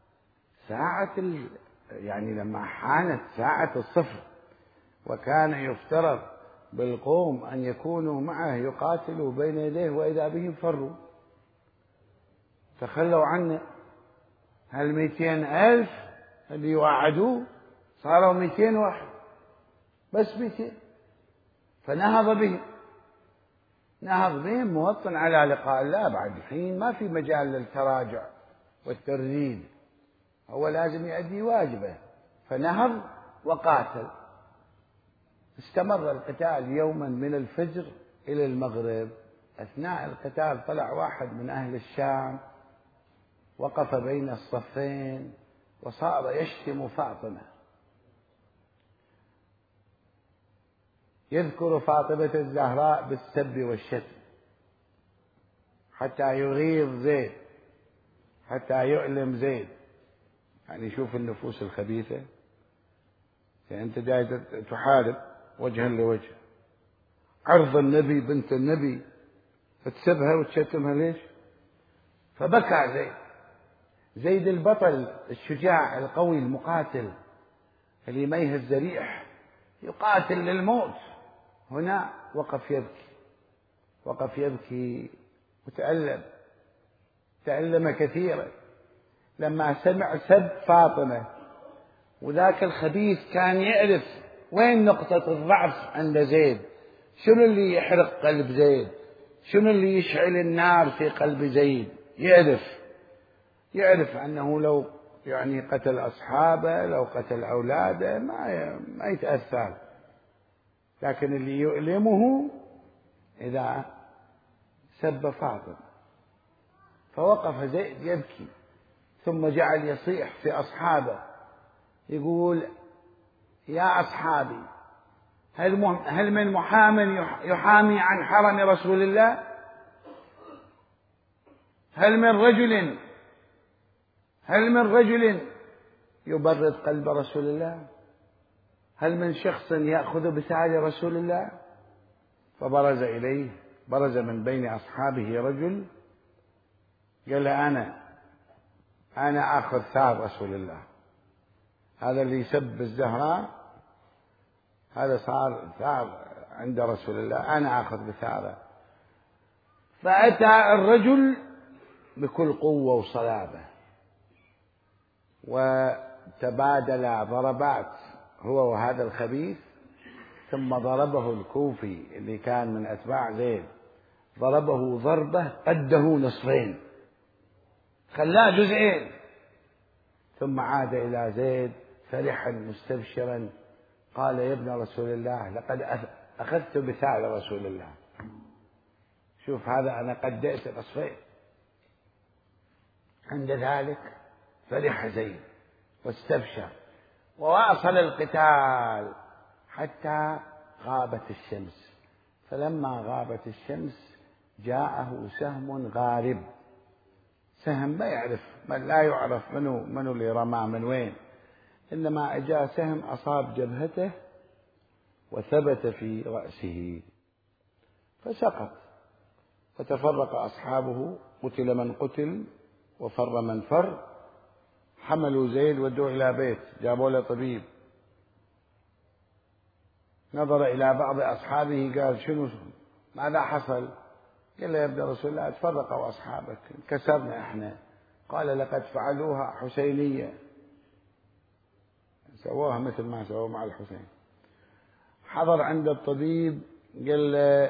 يعني لما حانت ساعة الصفر، وكان يفترض بالقوم أن يكونوا معه يقاتلوا بين يديه، وإذا بهم فروا تخلوا عنه. 200,000 اللي يوعدوه صاروا 200 واحد بس، 200. فنهض بهم، نهض بهم موطن على لقاء الله. بعد الحين ما في مجال للتراجع والترديد، هو لازم يؤدي واجبه. فنهض وقاتل. استمر القتال يوما من الفجر إلى المغرب. أثناء القتال طلع واحد من أهل الشام، وقف بين الصفين وصار يشتم فاطمة، يذكر فاطمة الزهراء بالسب والشتم حتى يغيظ زيد، حتى يؤلم زيد. يعني شوف النفوس الخبيثة، يعني أنت جاي تحارب وجها لوجه، عرض النبي، بنت النبي، تسبها وتشتمها ليش؟ فبكى زيد البطل الشجاع القوي المقاتل اللي ما يهز ريح، يقاتل للموت. هنا وقف يبكي، وقف يبكي وتألم، تألم كثيرا لما سمع سب فاطمة. وذاك الخبيث كان يعرف وين نقطة الضعف عند زيد، شنو اللي يحرق قلب زيد، شنو اللي يشعل النار في قلب زيد. يعرف أنه لو يعني قتل أصحابه، لو قتل أولاده ما يتأثر، لكن اللي يؤلمه إذا سب فاطمة. فوقف زيد يبكي، ثم جعل يصيح في أصحابه يقول: يا أصحابي، هل من محام يحامي عن حرم رسول الله؟ هل من رجل يبرد قلب رسول الله؟ هل من شخص يأخذ بثأر رسول الله؟ فبرز إليه، برز من بين أصحابه رجل قال: أنا آخذ ثار رسول الله. هذا اللي يسب الزهراء هذا صار ثار عند رسول الله، أنا آخذ بثاره. فأتى الرجل بكل قوة وصلابة، وتبادل ضربات هو وهذا الخبيث. ثم ضربه الكوفي اللي كان من أتباع زيد، ضربه ضربة قده نصفين، خلاه جزئين. ثم عاد إلى زيد فرحا مستبشرا، قال: يا ابن رسول الله، لقد أخذت بثأر رسول الله. شوف هذا، أنا قديت نصفين. عند ذلك فرح زيد واستبشر، وواصل القتال حتى غابت الشمس. فلما غابت الشمس جاءه سهم غارب، سهم ما يعرف، من لا يعرف منو اللي رماه من وين، إنما أجا سهم أصاب جبهته وثبت في رأسه فسقط. فتفرق أصحابه، قتل من قتل وفر من فر. حملوا زيد ودوه إلى بيت، جابوا له طبيب. نظر إلى بعض أصحابه قال: شنو، ماذا حصل؟ قال له: يا ابن رسول الله، تفرقوا أصحابك، انكسرنا إحنا. قال: لقد فعلوها حسينية، سووها مثل ما سووا مع الحسين. حضر عند الطبيب، قال له: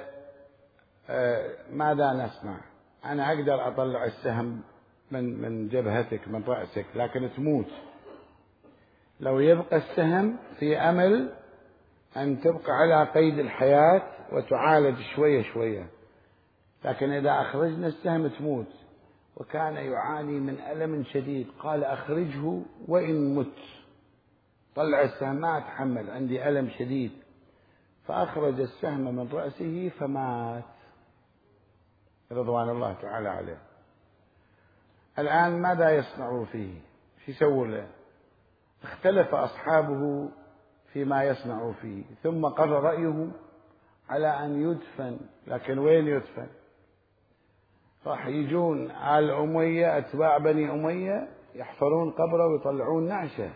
ماذا نصنع؟ أنا أقدر أطلع السهم من جبهتك، من رأسك، لكن تموت. لو يبقى السهم في أمل أن تبقى على قيد الحياة وتعالج شوية شوية، لكن إذا أخرجنا السهم تموت. وكان يعاني من ألم شديد، قال أخرجه وإن مت، طلع السهم ما أتحمل، عندي ألم شديد، فأخرج السهم من رأسه فمات رضوان الله تعالى عليه. الآن ماذا يصنع فيه؟ شو يسوي له؟ اختلف أصحابه فيما يصنع فيه، ثم قرر رأيه على أن يدفن، لكن وين يدفن؟ راح يجون آل أمية، أتباع بني أمية، يحفرون قبره ويطلعون نعشه،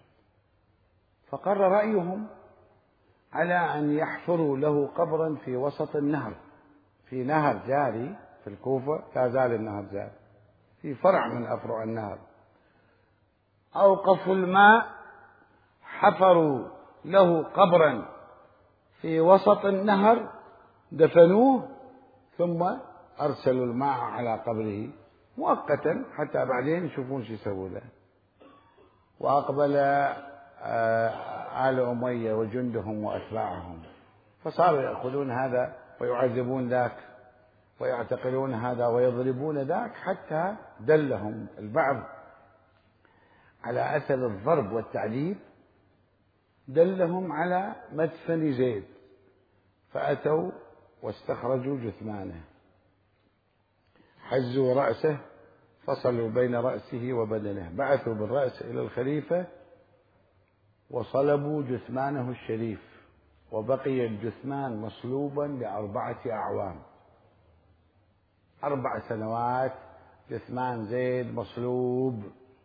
فقرر رأيهم على أن يحفروا له قبرا في وسط النهر، في نهر جاري في الكوفة، لا زال النهر جاري، في فرع من أفرع النهر، أوقفوا الماء، حفروا له قبرا في وسط النهر، دفنوه، ثم أرسلوا الماء على قبره مؤقتا حتى بعدين يشوفون شو يسووا له. وأقبل آل أمية وجندهم وأتباعهم، فصاروا يأخذون هذا ويعذبون ذاك، ويعتقلون هذا ويضربون ذاك، حتى دلهم البعض على أثر الضرب والتعذيب، دلهم على مدفن زيد، فأتوا واستخرجوا جثمانه، حزوا رأسه، فصلوا بين رأسه وبدنه، بعثوا بالرأس إلى الخليفة وصلبوا جثمانه الشريف، وبقي الجثمان مصلوبا ل4 أعوام، 4 سنوات جثمان زيد مصلوب.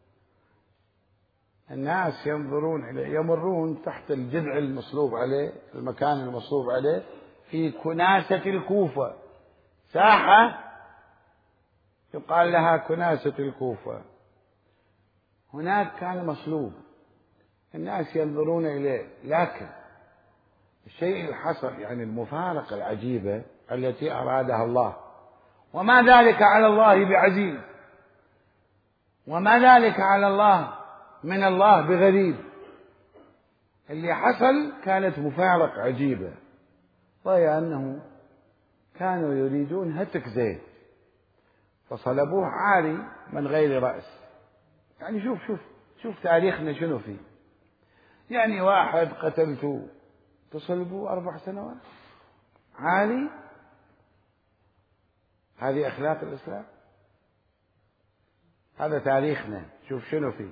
الناس ينظرون إليه، يمرون تحت الجذع المصلوب عليه، المكان المصلوب عليه، في كناسة الكوفة، ساحة يقال لها كناسة الكوفة، هناك كان مصلوب، الناس ينظرون إليه، لكن الشيء الحصل، يعني المفارقة العجيبة التي أرادها الله، وما ذلك على الله بعزيز، وما ذلك على الله من الله بغريب، اللي حصل كانت مفارقة عجيبة، وهي أنه كانوا يريدون هتك زيد، فصلبوه عاري من غير رأس. يعني شوف تاريخنا شنو فيه، يعني واحد قتلته تصلبوا 4 سنوات عالي، هذه أخلاق الإسلام؟ هذا تاريخنا، شوف شنو فيه.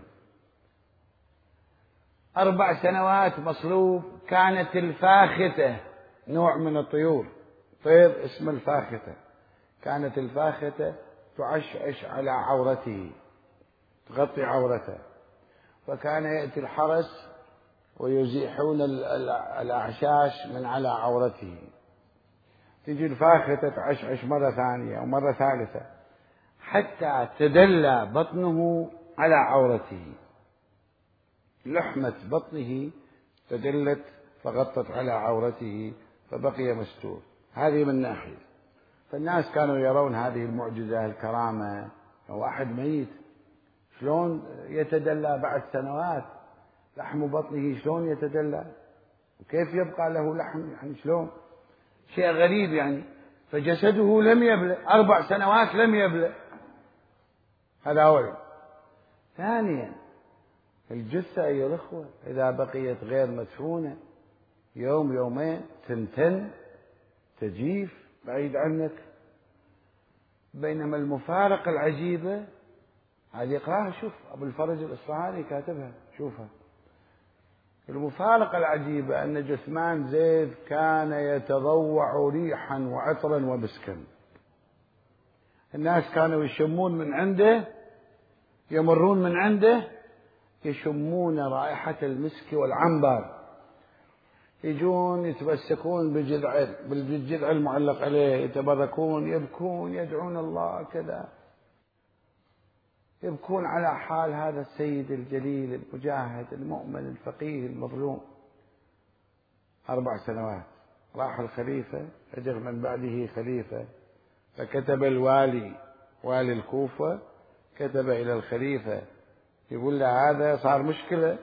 4 سنوات مصلوب. كانت الفاختة نوع من الطيور، طير اسمه الفاختة، كانت الفاختة تعشعش على عورته، تغطي عورته، فكان يأتي الحرس ويزيحون الأعشاش من على عورته، تجي الفاختة تعشعش مرة ثانية ومرة ثالثة حتى تدلى بطنه على عورته، لحمة بطنه تدلت فغطت على عورته فبقي مستور. هذه من ناحية، فالناس كانوا يرون هذه المعجزة، الكرامة، واحد ميت شلون يتدلى بعد سنوات، لحم بطنه شلون يتدلى، وكيف يبقى له لحم، يعني شلون، شيء غريب يعني. فجسده لم يبلى 4 سنوات، لم يبلى. هذا أولا. ثانيا، الجثة أيها الأخوة إذا بقيت غير مدفونة يوم يومين تنتن تجيف بعيد عنك، بينما المفارقة العجيبة هذه اقراها، شوف أبو الفرج الإصفهاني كاتبها، شوفها. المفارقة العجيبة أن جثمان زيد كان يتضوع ريحا وعطرا ومسكا، الناس كانوا يشمون من عنده، يمرون من عنده يشمون رائحة المسك والعنبر، يجون يتمسكون بالجذع المعلق عليه، يتبركون، يبكون، يدعون الله كذا، يبكون على حال هذا السيد الجليل المجاهد المؤمن الفقيه المظلوم. 4 سنوات. راح الخليفة، أجر من بعده خليفة، فكتب الوالي، والي الكوفة، كتب إلى الخليفة يقول له هذا صار مشكلة،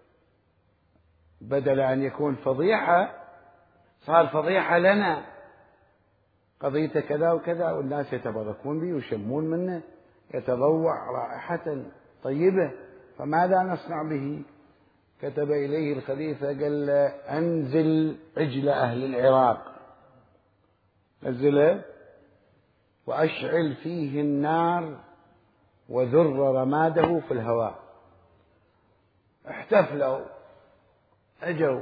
بدل أن يكون فضيحة صار فضيحة لنا، قضيته كذا وكذا، والناس يتبركون به ويشمون منه، يتضوع رائحة طيبة، فماذا نصنع به؟ كتب إليه الخليفة قال له أنزل عجل أهل العراق، نزله وأشعل فيه النار وذر رماده في الهواء. احتفلوا، اجوا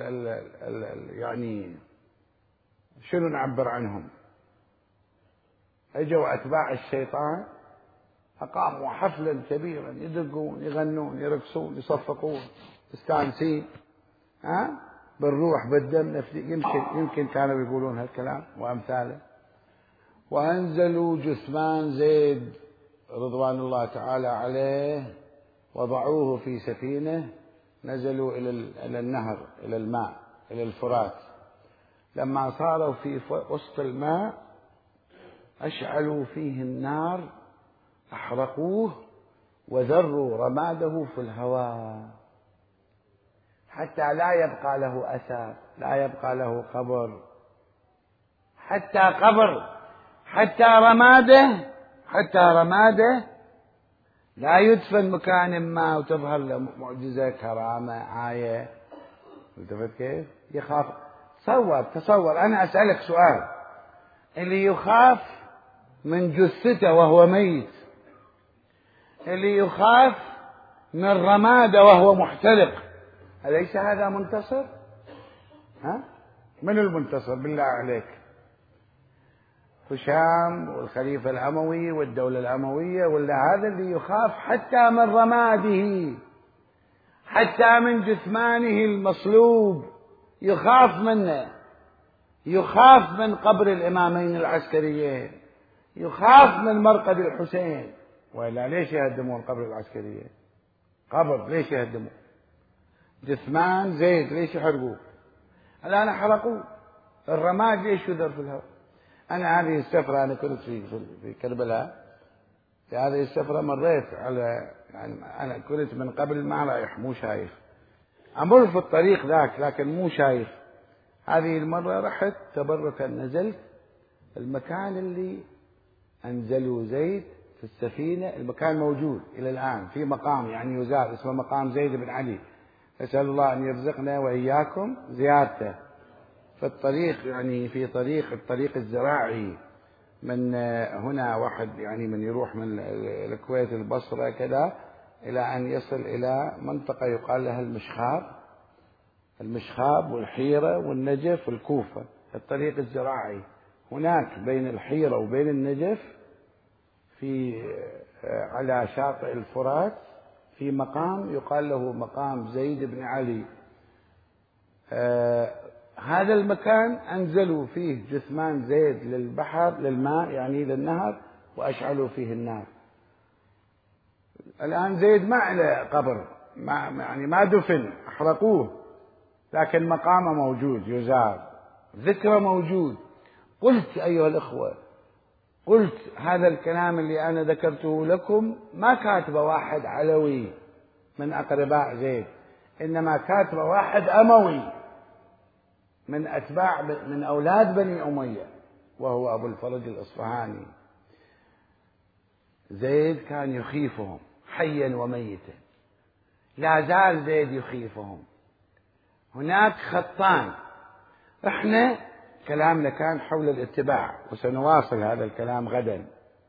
يعني شنو نعبر عنهم، اجوا اتباع الشيطان، اقاموا حفلا كبيرا، يدقون يغنون يرقصون يصفقون مستانسين، بالروح بالدم، يمكن كانوا يقولون هالكلام وامثاله. وانزلوا جثمان زيد رضوان الله تعالى عليه، وضعوه في سفينة، نزلوا إلى النهر، إلى الماء، إلى الفرات. لما صاروا في وسط الماء أشعلوا فيه النار، أحرقوه وذروا رماده في الهواء حتى لا يبقى له أثر، لا يبقى له قبر، حتى قبر، حتى رماده لا يدفن مكان ما وتظهر له معجزة كرامة آية. التفت كيف يخاف؟ تصور أنا أسألك سؤال، اللي يخاف من جثته وهو ميت، اللي يخاف من رماده وهو محترق، أليس هذا منتصر؟ من المنتصر بالله عليك؟ هشام والخليفة الأموي والدولة الأموية، ولا هذا اللي يخاف حتى من رماده، حتى من جثمانه المصلوب يخاف منه، يخاف من قبر الإمامين العسكريين، يخاف من مرقد الحسين. وإلا ليش يهدمون قبر العسكريين؟ قبر ليش يهدمون؟ جثمان زيد ليش يحرقوه؟ الآن حرقوه. الرماد ليش يذر في الهواء؟ أنا هذه السفرة أنا كنت في كربلاء، في هذه السفرة مريت على، يعني أنا كنت من قبل ما رايح مو شايف، أمر في الطريق ذاك لكن مو شايف. هذه المرة رحت تبركا، نزلت المكان اللي أنزلوا زيد في السفينة، المكان موجود إلى الآن، في مقام يعني يزار اسمه مقام زيد بن علي، أسأل الله أن يرزقنا وإياكم زيارته. في الطريق، يعني في الطريق الزراعي من هنا، واحد يعني من يروح من الكويت البصرة كذا إلى أن يصل إلى منطقة يقال لها المشخاب والحيرة والنجف والكوفة. الطريق الزراعي هناك بين الحيرة وبين النجف، في على شاطئ الفرات، في مقام يقال له مقام زيد بن علي. هذا المكان أنزلوا فيه جثمان زيد للبحر، للماء يعني للنهر، وأشعلوا فيه النار. الآن زيد ما له قبر، يعني ما دفن، أحرقوه، لكن مقامه موجود يزار، ذكره موجود. قلت أيها الإخوة، قلت هذا الكلام اللي أنا ذكرته لكم ما كاتبه واحد علوي من أقرباء زيد، إنما كاتبه واحد أموي من أتباع، من أولاد بني أمية، وهو أبو الفرج الإصفهاني. زيد كان يخيفهم حيا وميتا، لا زال زيد يخيفهم. هناك خطان. احنا كلامنا كان حول الاتباع، وسنواصل هذا الكلام غدا.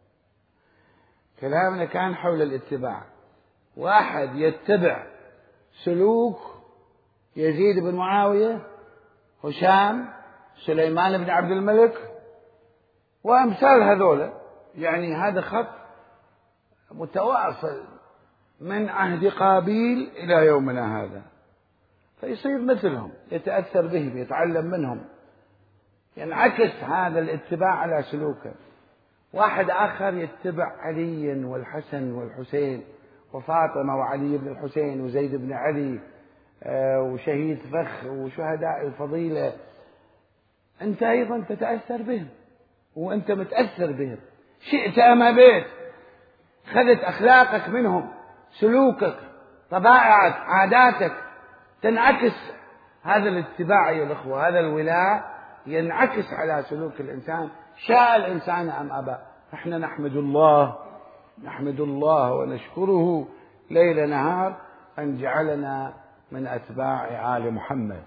كلامنا كان حول الاتباع. واحد يتبع سلوك يزيد بن معاوية، هشام، سليمان بن عبد الملك وأمثال هذولا، يعني هذا خط متواصل من عهد قابيل إلى يومنا هذا، فيصير مثلهم، يتأثر بهم، يتعلم منهم، ينعكس هذا الاتباع على سلوكه. واحد آخر يتبع علي والحسن والحسين وفاطمة وعلي بن الحسين وزيد بن علي وشهيد فخ وشهداء الفضيلة، أنت أيضا تتأثر بهم وأنت متأثر بهم، شئت أم أبيت. خذت أخلاقك منهم، سلوكك، طبائعك، عاداتك، تنعكس. هذا الاتباع يا الأخوة، هذا الولاء ينعكس على سلوك الإنسان، شاء الإنسان أم أبى. احنا نحمد الله نحمد الله ونشكره ليل نهار أن جعلنا من أتباع آل محمد.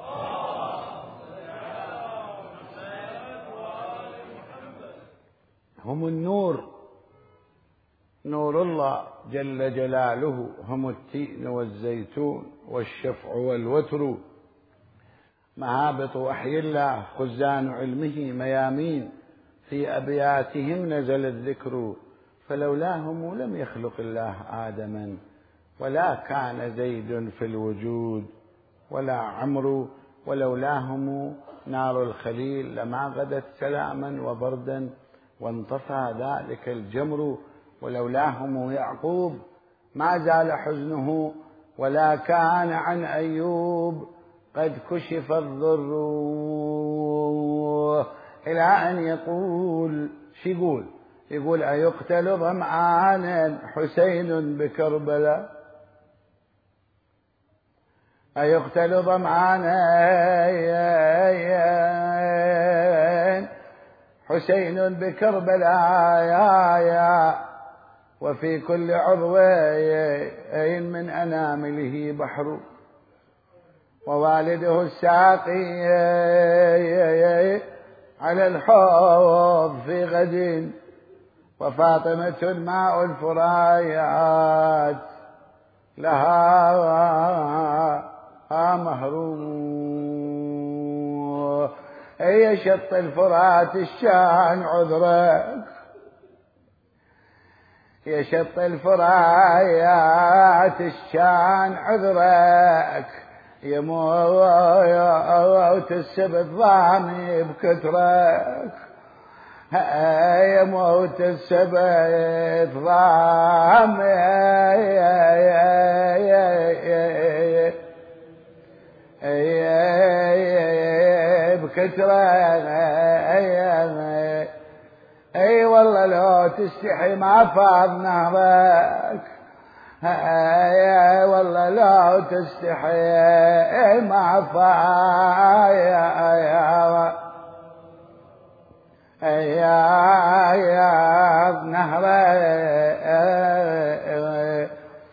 هم النور، نور الله جل جلاله، هم التين والزيتون والشفع والوتر، مهابط وحي الله، خزان علمه ميامين، في أبياتهم نزل الذكر، فلولاهم لم يخلق الله آدما، ولا كان زيد في الوجود ولا عمرو، ولولاهم نار الخليل لما غدت سلاما وبردا، وانطفى ذلك الجمر، ولولاهم يعقوب ما زال حزنه، ولا كان عن أيوب قد كشف الضر، إلى أن يقول يقول أيقتل ظمآن حسين بكربلاء، أيقتل ظمآن حسين بكربلاء يا وفي كل عضو من أنامله بحر، ووالده الساقي على الحوض في غد، وفاطمة ماء الفرايات لها مهروم، أي شط الفرات الشان عذرك، يا شط الفرايات الشان عذرك، يموت السبت ضامي بكترك، يموت السبت ضامي بكترك، اي والله لو تستحي ما فاض نهرك، والله لو تستحي ما فاض نهرك.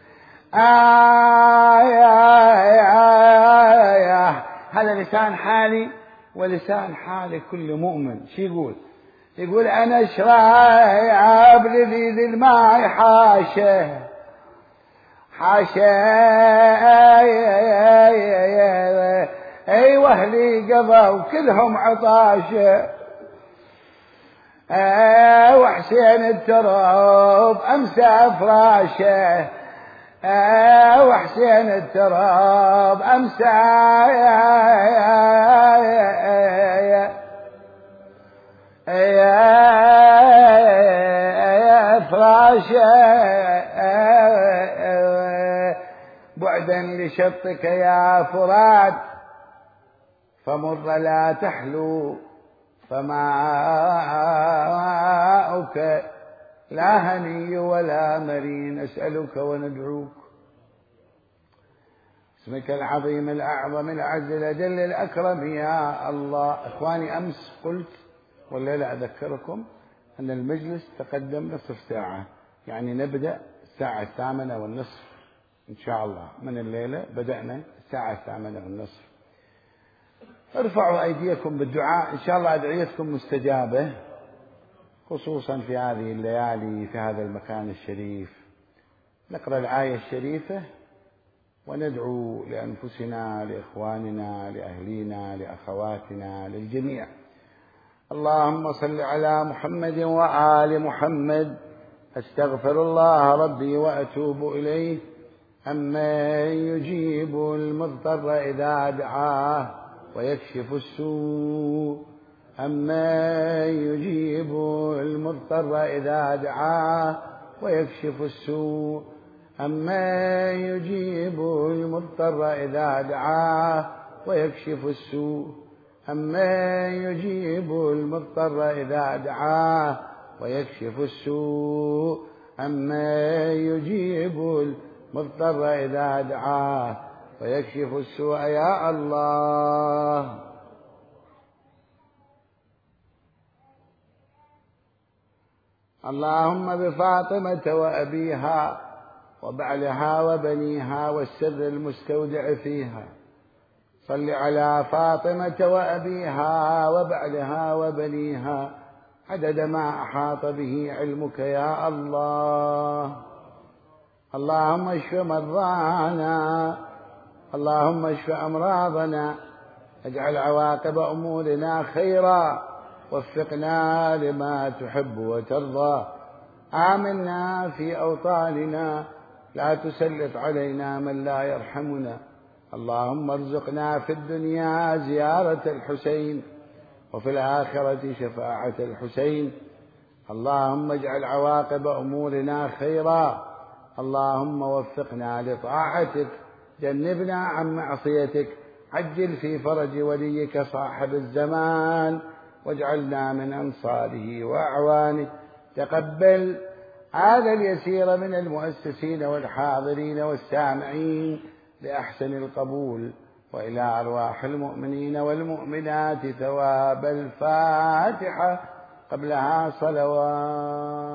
هذا لسان حالي ولسان حال كل مؤمن. شو يقول؟ يقول أنا شرايب لذيذ الماء حاشا أي وأهلي قضوا كلهم عطاشة، وحسين التراب أمسى فراشه، وحسين التراب أمسى فراشه، بعدا لشطك يا فرات، فمر لا تحلو فماؤك لا هني ولا مرين، أسألك وندعوك اسمك العظيم الأعظم الأعز الأجل الأكرم يا الله. إخواني أمس قلت والليلة أذكركم أن المجلس تقدم نصف ساعة، يعني نبدأ الساعة 8:30 إن شاء الله، من الليلة بدأنا الساعة 8:30. ارفعوا أيديكم بالدعاء، إن شاء الله أدعيتكم مستجابة، خصوصا في هذه الليالي في هذا المكان الشريف. نقرأ الآية الشريفة وندعو لأنفسنا، لإخواننا، لأهلينا، لأخواتنا، للجميع. اللهم صل على محمد وآل محمد. أستغفر الله ربي وأتوب إليه. أمن يجيب المضطر إذا دعاه ويكشف السوء، أمن يجيب المضطر إذا دعاه ويكشف السوء، أمن يجيب المضطر إذا دعاه ويكشف السوء، أمن يجيب المضطر إذا دعاه ويكشف السوء، أمن يجيب المضطر إذا دعاه ويكشف السوء يا الله. اللهم بفاطمة وأبيها وبعلها وبنيها والسر المستودع فيها، صل على فاطمة وأبيها وبعلها وبنيها عدد ما أحاط به علمك يا الله. اللهم اشف مرضانا، اللهم اشف أمراضنا، اجعل عواقب أمورنا خيرا، وفقنا لما تحب وترضى، آمنا في أوطاننا، لا تسلط علينا من لا يرحمنا. اللهم ارزقنا في الدنيا زيارة الحسين وفي الآخرة شفاعة الحسين. اللهم اجعل عواقب أمورنا خيرا، اللهم وفقنا لطاعتك، جنبنا عن معصيتك، عجل في فرج وليك صاحب الزمان، واجعلنا من أنصاره وأعوانه. تقبل هذا اليسير من المؤسسين والحاضرين والسامعين بأحسن القبول، وإلى أرواح المؤمنين والمؤمنات ثواب الفاتحة قبلها صلوات.